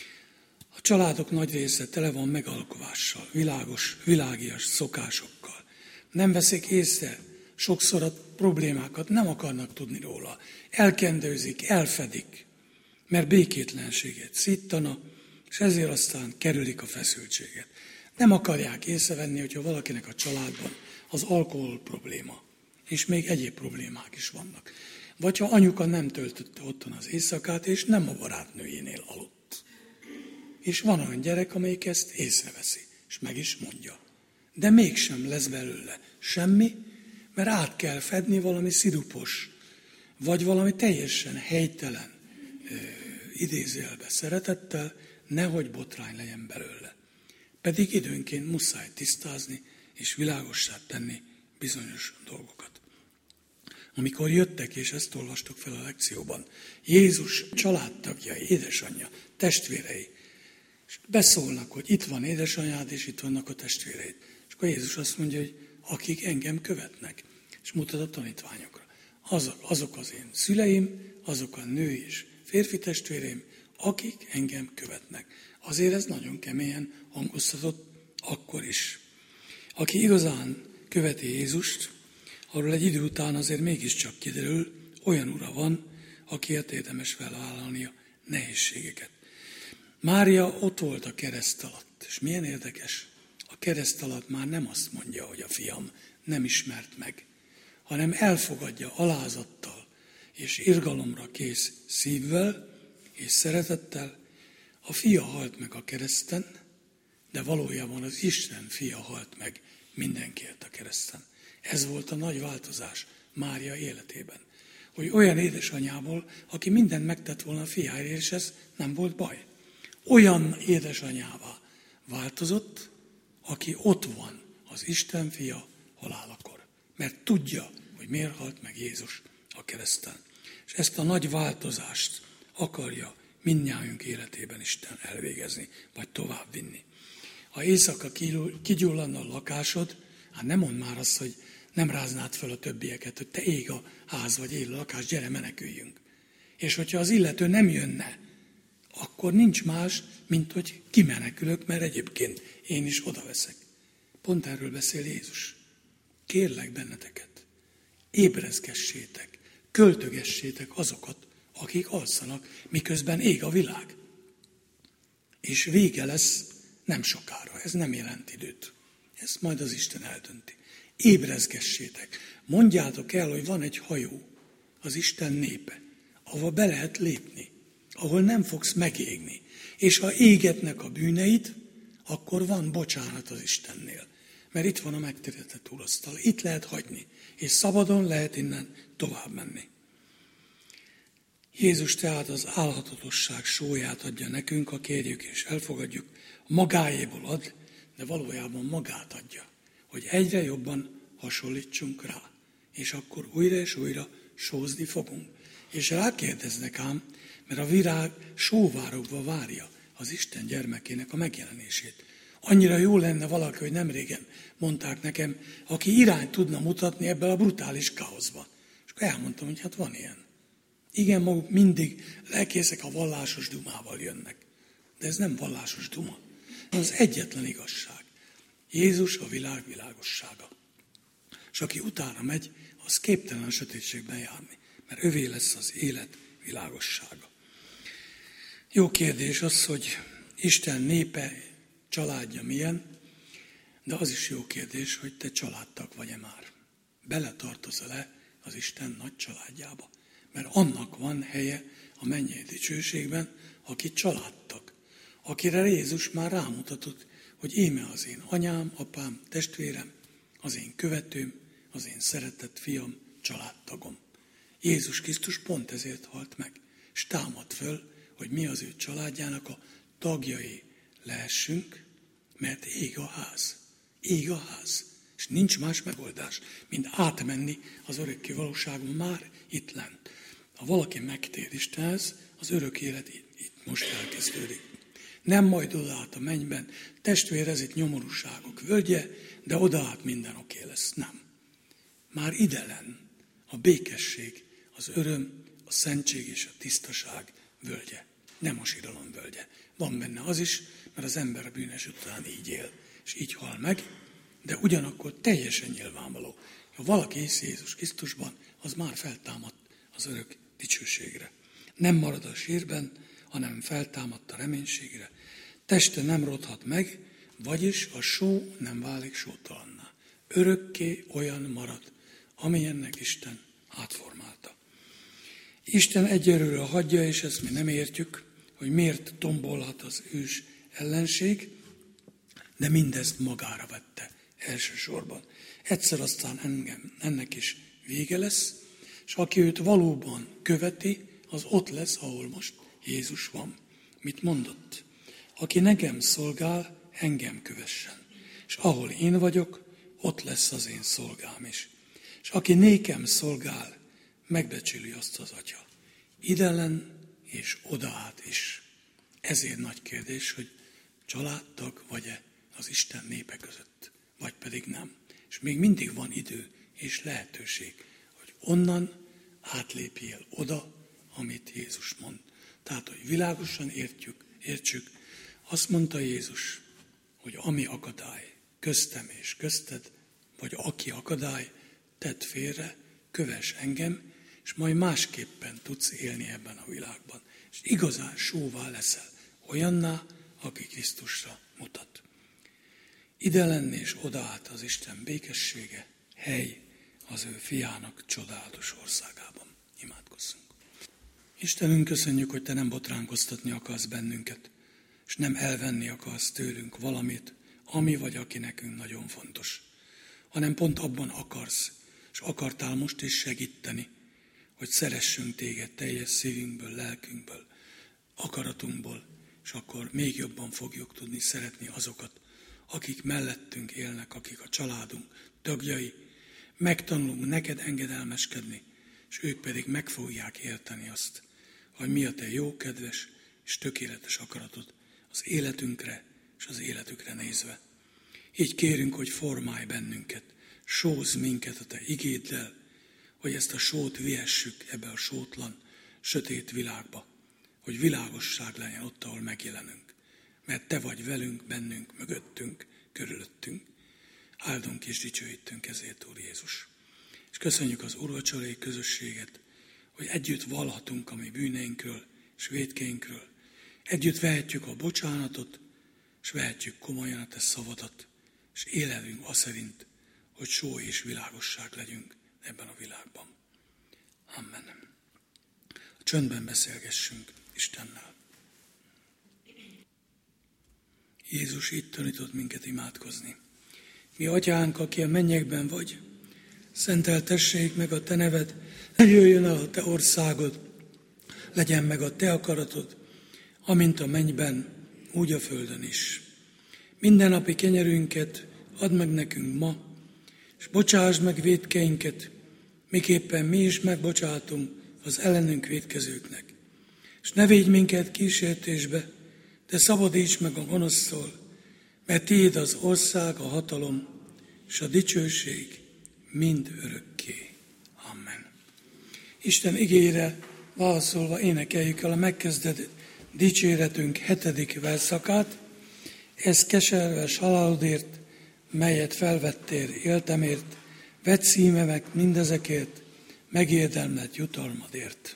A családok nagy része tele van megalkovással, világos, világias szokásokkal. Nem veszik észre sokszor a problémákat, nem akarnak tudni róla. Elkendőzik, elfedik, mert békétlenséget szítana, és ezért aztán kerülik a feszültséget. Nem akarják észrevenni, hogyha valakinek a családban az alkohol probléma, és még egyéb problémák is vannak. Vagy ha anyuka nem töltötte otthon az éjszakát, és nem a barátnőjénél aludt. És van olyan gyerek, amelyik ezt észreveszi, és meg is mondja. De mégsem lesz belőle semmi, mert át kell fedni valami szirupos, vagy valami teljesen helytelen idézőjelbe szeretettel, nehogy botrány legyen belőle. Pedig időnként muszáj tisztázni és világossá tenni bizonyos dolgokat. Amikor jöttek, és ezt olvastuk fel a lekcióban, Jézus családtagjai, édesanyja, testvérei, és beszólnak, hogy itt van édesanyád, és itt vannak a testvéreid. És akkor Jézus azt mondja, hogy akik engem követnek, és mutat a tanítványokra. Azok, azok az én szüleim, azok a női és férfi testvéreim, akik engem követnek. Azért ez nagyon keményen hangoztatott akkor is. Aki igazán követi Jézust, arról egy idő után azért mégiscsak kiderül, olyan ura van, akiért érdemes felvállalni a nehézségeket. Mária ott volt a kereszt alatt, és milyen érdekes, a kereszt alatt már nem azt mondja, hogy a fiam nem ismert meg, hanem elfogadja alázattal és irgalomra kész szívvel és szeretettel. A fia halt meg a kereszten, de valójában az Isten fia halt meg mindenkiért a kereszten. Ez volt a nagy változás Mária életében. Hogy olyan édesanyából, aki mindent megtett volna a fiáért, és ez nem volt baj. Olyan édesanyává változott, aki ott van, az Isten fia halálakor. Mert tudja, hogy miért halt meg Jézus a kereszten. És ezt a nagy változást akarja mindnyájunk életében Isten elvégezni, vagy továbbvinni. Ha éjszaka kigyulladna a lakásod, hát nem mondd már azt, hogy nem ráznád fel a többieket, hogy te ég a ház, vagy ég a lakás, gyere, meneküljünk. És hogyha az illető nem jönne, akkor nincs más, mint hogy kimenekülök, mert egyébként én is odaveszek. Pont erről beszél Jézus. Kérlek benneteket, ébrezgessétek, költögessétek azokat, akik alszanak, miközben ég a világ. És vége lesz nem sokára, ez nem jelent időt. Ezt majd az Isten eldönti. Ébrezgessétek, mondjátok el, hogy van egy hajó, az Isten népe, ahol be lehet lépni, ahol nem fogsz megégni. És ha égetnek a bűneid, akkor van bocsánat az Istennél. Mert itt van a megtérített úrasztal, itt lehet hagyni, és szabadon lehet innen tovább menni. Jézus tehát az álhatatosság sóját adja nekünk, ha kérjük és elfogadjuk, magáéból ad, de valójában magát adja, hogy egyre jobban hasonlítsunk rá, és akkor újra és újra sózni fogunk. És rákérdeznek ám, mert a virág sóvárogva várja az Isten gyermekének a megjelenését. Annyira jó lenne valaki, hogy nem régen mondták nekem, aki irányt tudna mutatni ebben a brutális káoszban. És akkor elmondtam, hogy hát van ilyen. Igen, maguk mindig lelkészek a vallásos dumával jönnek. De ez nem vallásos duma. Az egyetlen igazság. Jézus a világ világossága. És aki utána megy, az képtelen a sötétségben járni. Mert övé lesz az élet világossága. Jó kérdés az, hogy Isten népe, családja milyen, de az is jó kérdés, hogy te családtag vagy-e már. Beletartozol-e az Isten nagy családjába. Mert annak van helye a mennyei dicsőségben, aki családtag. Akire Jézus már rámutatott, hogy íme az én anyám, apám, testvérem, az én követőm, az én szeretett fiam, családtagom. Jézus Krisztus pont ezért halt meg, és támad föl, hogy mi az ő családjának a tagjai lehessünk, mert ég a ház. Ég a ház. És nincs más megoldás, mint átmenni az örökké valóságon már itt lent. Ha valaki megtér Istenhez, az örök élet itt most elkezdődik. Nem majd oda át a mennyben, testvér, ez itt nyomorúságok völgye, de oda át minden oké lesz. Nem. Már ide lenn a békesség, az öröm, a szentség és a tisztaság völgye. Nem a síralom völgye. Van benne az is, mert az ember a bűnös után így él, és így hal meg, de ugyanakkor teljesen nyilvánvaló. Ha valaki hisz Jézus Krisztusban, az már feltámadt az örök dicsőségre. Nem marad a sírben, hanem feltámadt a reménységre. Teste nem rothat meg, vagyis a só nem válik sótalanná. Örökké olyan marad, amilyennek Isten átformálta. Isten egyelőre hagyja, és ezt mi nem értjük, hogy miért tombolhat az ős ellenség, de mindezt magára vette elsősorban. Egyszer aztán engem, ennek is vége lesz, és aki őt valóban követi, az ott lesz, ahol most Jézus van. Mit mondott? Aki nekem szolgál, engem kövessen. És ahol én vagyok, ott lesz az én szolgám is. És aki nékem szolgál, megbecsüli azt az Atya. Idelen és odaát is. Ezért nagy kérdés, hogy családtag vagy-e az Isten népe között, vagy pedig nem. És még mindig van idő és lehetőség, hogy onnan átlépjél oda, amit Jézus mond. Tehát, hogy világosan értjük, értsük, azt mondta Jézus, hogy ami akadály köztem és közted, vagy aki akadály, tedd félre, kövess engem, és majd másképpen tudsz élni ebben a világban. És igazán sóvá leszel, olyanná, aki Krisztusra mutat. Ide lenni és oda át az Isten békessége, hely az ő fiának csodálatos országában. Imádkozzunk. Istenünk, köszönjük, hogy te nem botránkoztatni akarsz bennünket, és nem elvenni akarsz tőlünk valamit, ami vagy aki nekünk nagyon fontos, hanem pont abban akarsz, és akartál most is segíteni, hogy szeressünk téged teljes szívünkből, lelkünkből, akaratunkból, és akkor még jobban fogjuk tudni szeretni azokat, akik mellettünk élnek, akik a családunk tagjai. Megtanulunk neked engedelmeskedni, és ők pedig meg fogják érteni azt, hogy mi a te jó, kedves és tökéletes akaratod az életünkre és az életükre nézve. Így kérünk, hogy formálj bennünket, sózz minket a te igéddel, hogy ezt a sót vihessük ebbe a sótlan, sötét világba, hogy világosság legyen ott, ahol megjelenünk. Mert te vagy velünk, bennünk, mögöttünk, körülöttünk. Áldunk és dicsőítünk ezért, Úr Jézus. És köszönjük az úrvacsorai közösséget, hogy együtt vallhatunk a mi bűneinkről és vétkeinkről. Együtt vehetjük a bocsánatot, és vehetjük komolyan a te szavadat, és élelünk azt szerint, hogy só és világosság legyünk ebben a világban. Amen. A csöndben beszélgessünk Istennel. Jézus itt tanított minket imádkozni. Mi atyánk, aki a mennyekben vagy, szenteltessék meg a te neved, jöjjön el a te országod, legyen meg a te akaratod, amint a mennyben, úgy a földön is. Mindennapi kenyerünket add meg nekünk ma, és bocsásd meg vétkeinket, miképpen mi is megbocsátunk az ellenünk vétkezőknek. És ne védj minket kísértésbe, de szabadíts meg a gonosztól, mert tiéd az ország, a hatalom és a dicsőség mind örökké. Amen. Isten igére válaszolva énekeljük el a megkezdett dicséretünk hetedik verszakát. Ez keserves halálodért, melyet felvettél éltemért, vedd szívemet mindezekért, megérdemlett jutalmadért.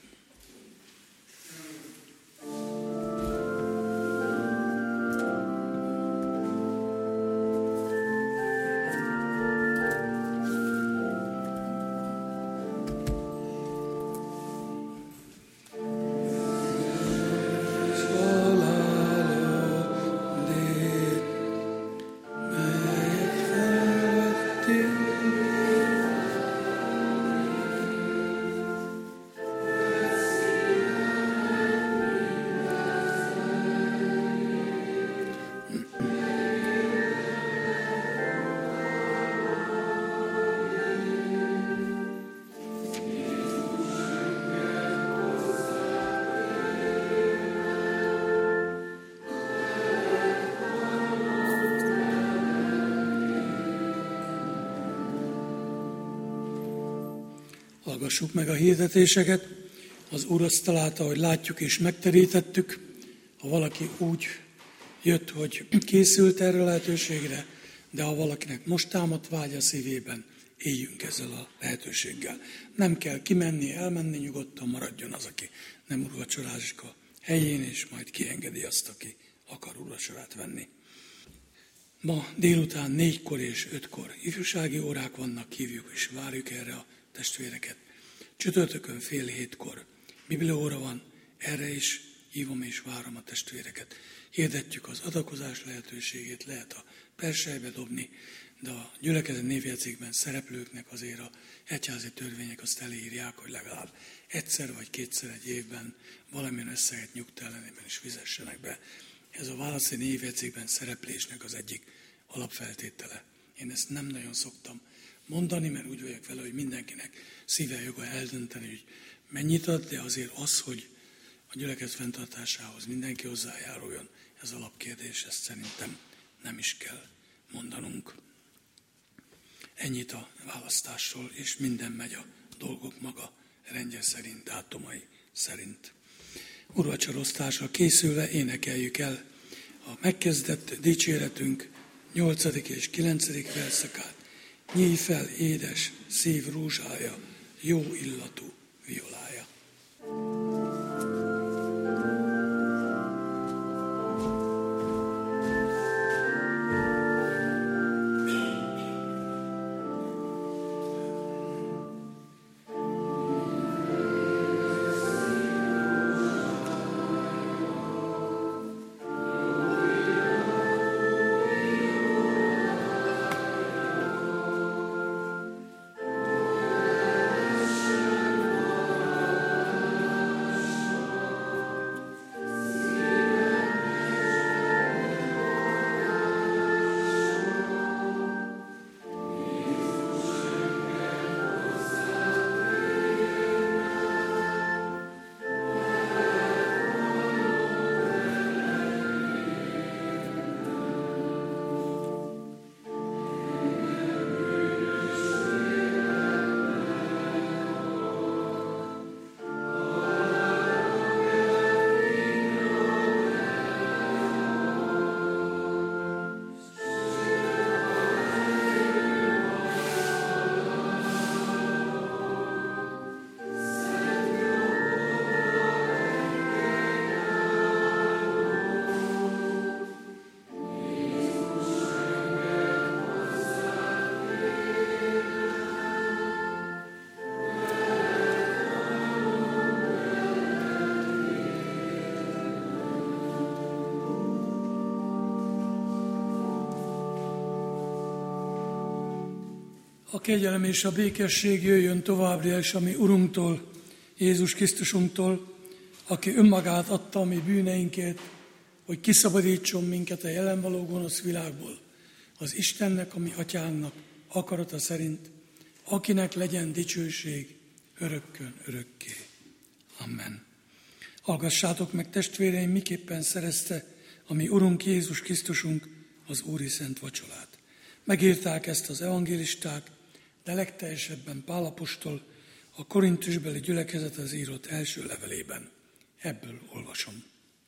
Hallgassuk meg a hirdetéseket. Az Úr azt találta, hogy látjuk és megterítettük. Ha valaki úgy jött, hogy készült erre a lehetőségre, de ha valakinek most támadt vágy a szívében, éljünk ezzel a lehetőséggel. Nem kell kimenni, elmenni, nyugodtan maradjon az, aki nem úrvacsorázik a helyén, és majd kiengedi azt, aki akar úrvacsorát venni. Ma délután négykor és ötkor ifjúsági órák vannak, hívjuk és várjuk erre a testvéreket. Csütörtökön fél hétkor bibliaóra van, erre is hívom és várom a testvéreket. Hirdetjük az adakozás lehetőségét, lehet a perselybe dobni, de a gyülekezet névjegyzékben szereplőknek azért a egyházi törvények azt elírják, hogy legalább egyszer vagy kétszer egy évben valamilyen összeget nyugta ellenében is fizessenek be. Ez a válaszi névjegyzékben szereplésnek az egyik alapfeltétele. Én ezt nem nagyon szoktam mondani, mert úgy vagyok vele, hogy mindenkinek szíve joga eldönteni, hogy mennyit ad, de azért az, hogy a gyülekezet fenntartásához mindenki hozzájáruljon, ez alapkérdés, ezt szerintem nem is kell mondanunk. Ennyit a választásról, és minden megy a dolgok maga rendje szerint, dátumai szerint. Úrvacsoroztásra készülve énekeljük el a megkezdett dicséretünk nyolcadik és kilencedik verszakát. Nyíj fel, édes szív rózsája, jó illatú violája. A kegyelem és a békesség jöjjön továbbra is a mi Urunktól, Jézus Krisztusunktól, aki önmagát adta a mi bűneinkért, hogy kiszabadítson minket a jelen való gonosz világból, az Istennek, a mi atyánknak akarata szerint, akinek legyen dicsőség örökkön örökké. Amen. Hallgassátok meg, testvéreim, miképpen szerezte a mi Urunk Jézus Krisztusunk az Úri Szent Vacsorát. Megírták ezt az evangélisták, de legteljesebben Pál apostol a korintusbeli gyülekezethez írott első levelében. Ebből olvasom.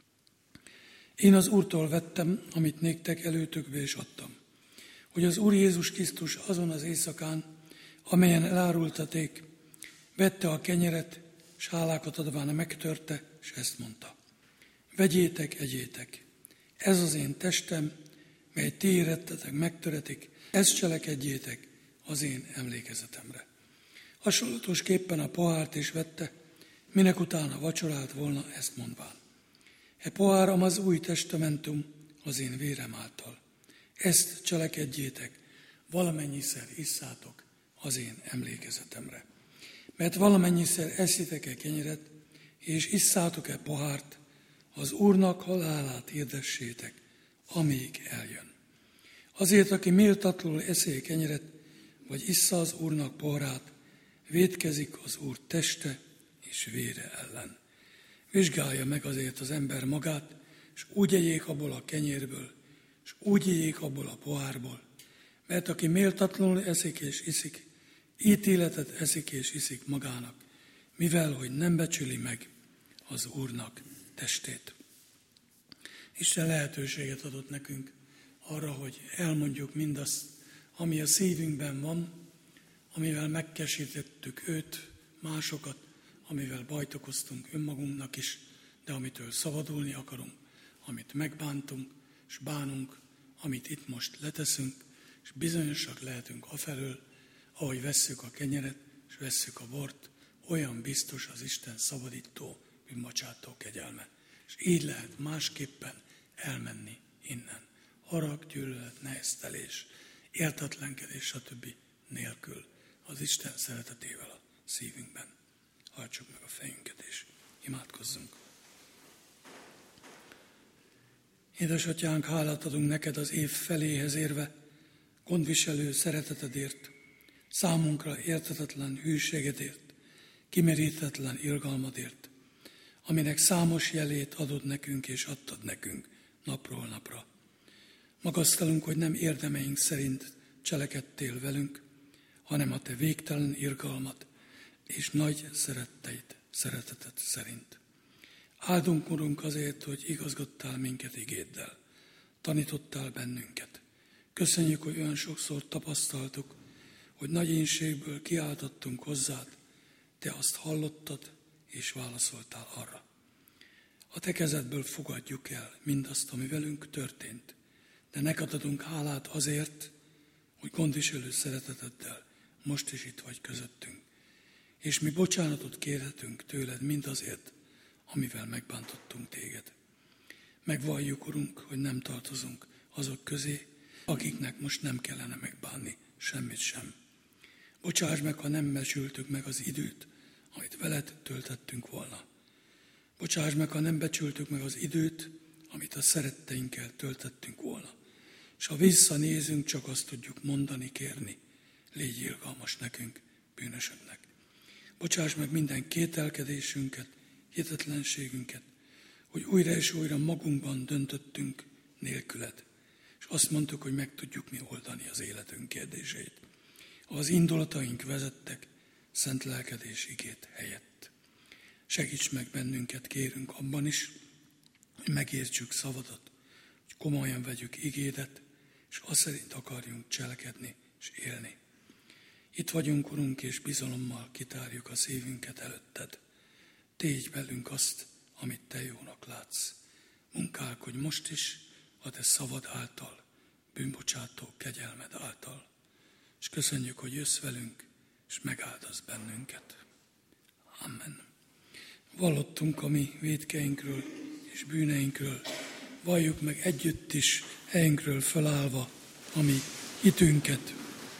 Én az Úrtól vettem, amit néktek előtökbe is adtam, hogy az Úr Jézus Krisztus azon az éjszakán, amelyen elárultaték, vette a kenyeret, s hálákat adván megtörte, és ezt mondta. Vegyétek, egyétek, ez az én testem, mely ti érettetek, megtöretik, ezt cselekedjétek az én emlékezetemre. Hasonlatosképpen a pohárt is vette, minek utána vacsorált volna, ezt mondván. E poháram az új testamentum az én vérem által. Ezt cselekedjétek, valamennyiszer isszátok az én emlékezetemre. Mert valamennyiszer eszitek-e kenyeret, és isszátok-e pohárt, az Úrnak halálát hirdessétek, amíg eljön. Azért, aki méltatlanul eszi kenyeret, vagy issza az Úrnak poharát, vétkezik az Úr teste és vére ellen. Vizsgálja meg azért az ember magát, és úgy egyék abból a kenyérből, és úgy egyék abból a pohárból, mert aki méltatlanul eszik és iszik, ítéletet eszik és iszik magának, mivel hogy nem becsüli meg az Úrnak testét. Isten lehetőséget adott nekünk arra, hogy elmondjuk mindazt, ami a szívünkben van, amivel megkesítettük őt, másokat, amivel bajt okoztunk önmagunknak is, de amitől szabadulni akarunk, amit megbántunk, és bánunk, amit itt most leteszünk, és bizonyosak lehetünk afelől, ahogy vesszük a kenyeret, és vesszük a bort, olyan biztos az Isten szabadító, bűnbocsátó kegyelme. És így lehet másképpen elmenni innen. Harag, gyűlölet, neheztelés, értetlenkedés, stb. Nélkül az Isten szeretetével a szívünkben. Hajtsuk meg a fejünket és imádkozzunk. Édesatyánk, hálát adunk neked az év feléhez érve, gondviselő szeretetedért, számunkra érthetetlen hűségedért, kimerítetlen irgalmadért, aminek számos jelét adod nekünk és adtad nekünk napról napra. Magasztalunk, hogy nem érdemeink szerint cselekedtél velünk, hanem a te végtelen irgalmat és nagy szeretteid, szereteted szerint. Áldunk, Urunk, azért, hogy igazgattál minket igéddel, tanítottál bennünket. Köszönjük, hogy olyan sokszor tapasztaltuk, hogy nagy énségből kiáltottunk hozzád, te azt hallottad és válaszoltál arra. A te kezedből fogadjuk el mindazt, ami velünk történt, de neked adunk hálát azért, hogy gondviselő szereteteddel most is itt vagy közöttünk. És mi bocsánatot kérhetünk tőled mindazért, amivel megbántottunk téged. Megvalljuk, Urunk, hogy nem tartozunk azok közé, akiknek most nem kellene megbánni semmit sem. Bocsáss meg, ha nem becsültük meg az időt, amit veled töltettünk volna. Bocsáss meg, ha nem becsültük meg az időt, amit a szeretteinkkel töltettünk volna. És ha visszanézünk, csak azt tudjuk mondani, kérni, légy irgalmas nekünk, bűnösöknek. Bocsáss meg minden kételkedésünket, hitetlenségünket, hogy újra és újra magunkban döntöttünk nélküled. És azt mondtuk, hogy meg tudjuk mi oldani az életünk kérdéseit. Ha az indulataink vezettek szent lelkedés igét helyett. Segíts meg bennünket, kérünk abban is, hogy megértsük szavadat, hogy komolyan vegyük igédet, és azt szerint akarjunk cselekedni és élni. Itt vagyunk, Urunk, és bizalommal kitárjuk a szívünket előtted. Tégy velünk azt, amit te jónak látsz. Munkálkodj most is a te szavad által, bűnbocsátó kegyelmed által. És köszönjük, hogy jössz velünk, és megáldasz bennünket. Amen. Vallottunk a mi vétkeinkről és bűneinkről, valljuk meg együtt is helyünkről felállva a mi hitünket.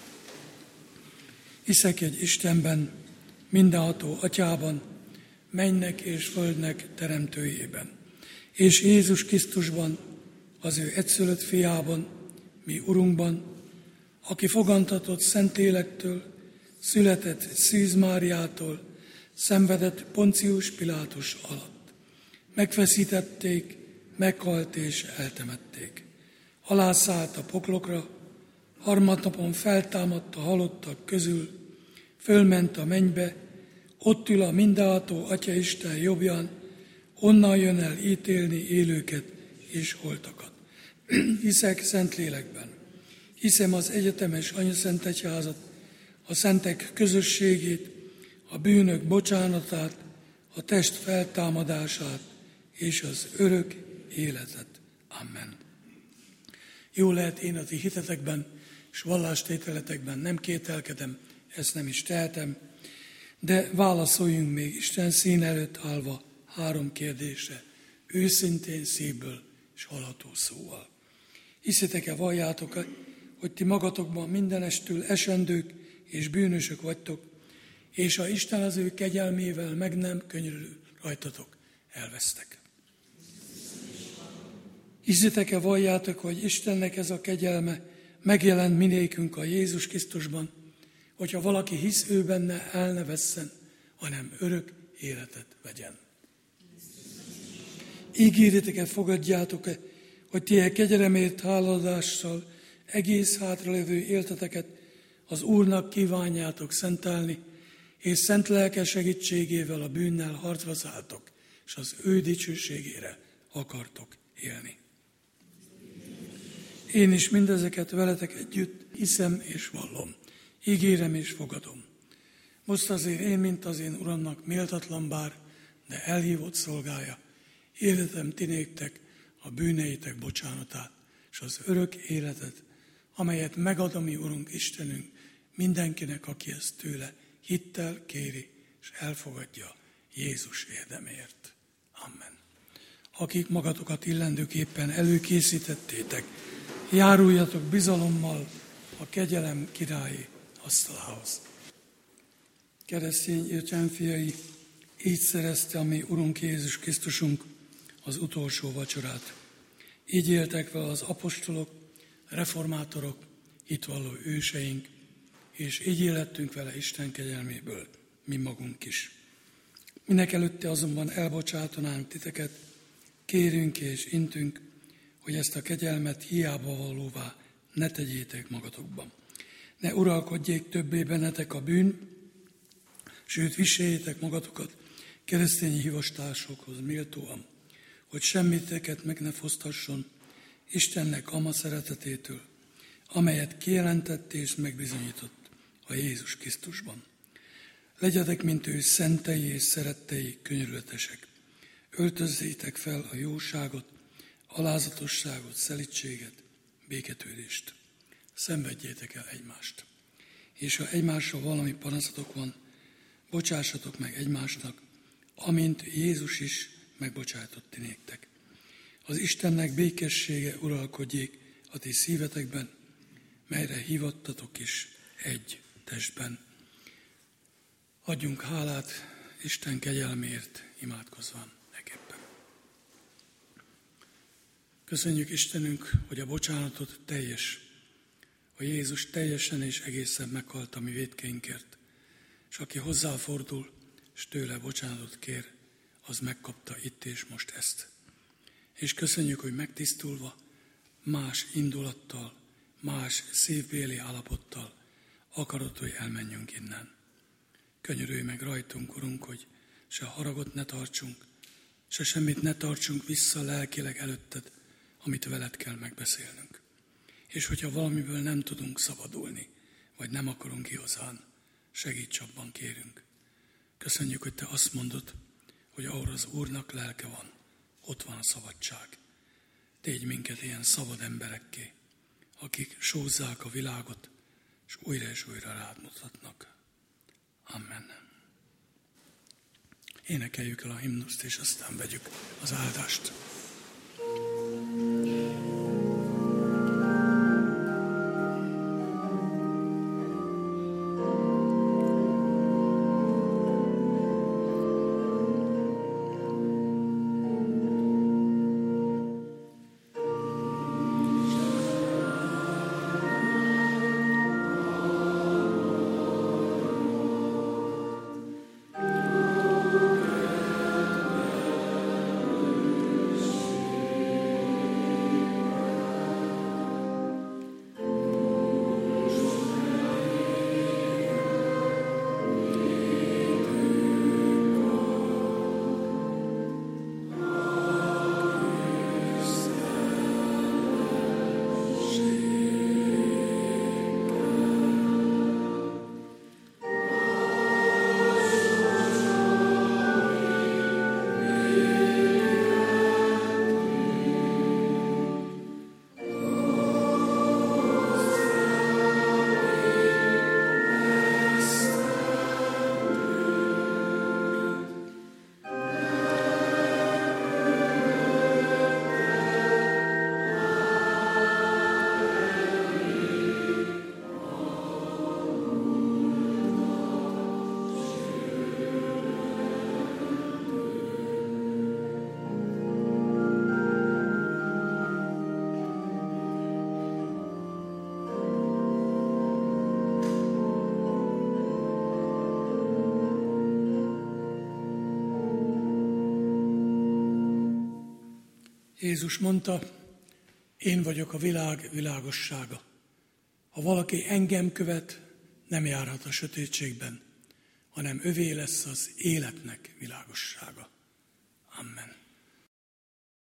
Hiszek egy Istenben, mindenható Atyában, mennek és földnek teremtőjében, és Jézus Krisztusban, az ő egyszülött fiában, mi Urunkban, aki fogantatott Szentlélektől, született Szűz Máriától, szenvedett Poncius Pilátus alatt. Megfeszítették, meghalt és eltemették. Alászállt a poklokra, harmadnapon feltámadt a halottak közül, fölment a mennybe, ott ül a mindenható Atya Isten jobbján, onnan jön el ítélni élőket és holtakat. Hiszek Szentlélekben. Hiszem az egyetemes Anyaszent Egyházat, a szentek közösségét, a bűnök bocsánatát, a test feltámadását és az örök életet. Amen. Jó lehet, én a ti hitetekben és vallástételetekben nem kételkedem, ezt nem is tehetem, de válaszoljunk még Isten szín előtt állva három kérdésre, őszintén szívből és hallható szóval. Hiszitek-e, valljátok-e, hogy ti magatokban mindenestül esendők és bűnösök vagytok, és ha Isten az ő kegyelmével meg nem könyörül rajtatok, elvesztek. Hiszitek-e, valljátok, hogy Istennek ez a kegyelme megjelent minékünk a Jézus Krisztusban, hogyha valaki hisz ő benne, el ne vesszen, hanem örök életet vegyen. Ígéritek-e, fogadjátok-e, hogy ti e kegyelemért háladással egész hátralévő életeteket az Úrnak kívánjátok szentelni, és szent lelke segítségével a bűnnel harcba szálltok, és az ő dicsőségére akartok élni. Én is mindezeket veletek együtt hiszem és vallom, ígérem és fogadom. Most azért én, mint az én Uramnak méltatlan bár, de elhívott szolgája, hirdetem ti néktek a bűneitek bocsánatát, és az örök életet, amelyet megad a mi Urunk Istenünk mindenkinek, aki ezt tőle hittel kéri, és elfogadja Jézus érdemért. Amen. Akik magatokat illendőképpen előkészítettétek, járuljatok bizalommal a kegyelem királyi asztalához. Keresztény érzsánfiai, így szerezte a mi Urunk Jézus Krisztusunk az utolsó vacsorát. Így éltek vele az apostolok, reformátorok, hitvalló őseink, és így élettünk vele Isten kegyelméből, mi magunk is. Mindenekelőtte azonban elbocsátanánk titeket, kérünk és intünk, hogy ezt a kegyelmet hiába valóvá ne tegyétek magatokban. Ne uralkodjék többé bennetek a bűn, sőt viseljétek magatokat keresztény hívastársokhoz méltóan, hogy semmiteket meg ne fosztasson Istennek ama szeretetétől, amelyet kijelentett és megbizonyított a Jézus Krisztusban. Legyetek, mint ő, szentei és szerettei, könyörületesek. Öltözzétek fel a jóságot, alázatosságot, szelídséget, béketődést. Szenvedjétek el egymást. És ha egymással valami panaszatok van, bocsássatok meg egymásnak, amint Jézus is megbocsátott ti néktek. Az Istennek békessége uralkodjék a ti szívetekben, melyre hívattatok is egy testben. Adjunk hálát Isten kegyelmért, imádkozván neképpen. Köszönjük Istenünk, hogy a bocsánatot teljes, a Jézus teljesen és egészen meghalt a mi vétkeinkért, és aki hozzáfordul, és tőle bocsánatot kér, az megkapta itt és most ezt. És köszönjük, hogy megtisztulva, más indulattal, más szívbéli állapottal akarod, hogy elmenjünk innen. Könyörülj meg rajtunk, Urunk, hogy se haragot ne tartsunk, se semmit ne tartsunk vissza lelkileg előtted, amit veled kell megbeszélnünk. És hogyha valamiből nem tudunk szabadulni, vagy nem akarunk igazán, segíts abban, kérünk. Köszönjük, hogy te azt mondod, hogy ahol az Úrnak lelke van, ott van a szabadság. Tégy minket ilyen szabad emberekké, akik sózzák a világot, és újra és újra rád mutatnak. Amen. Énekeljük el a himnuszt, és aztán vegyük az áldást. Jézus mondta, én vagyok a világ világossága. Ha valaki engem követ, nem járhat a sötétségben, hanem övé lesz az életnek világossága. Amen.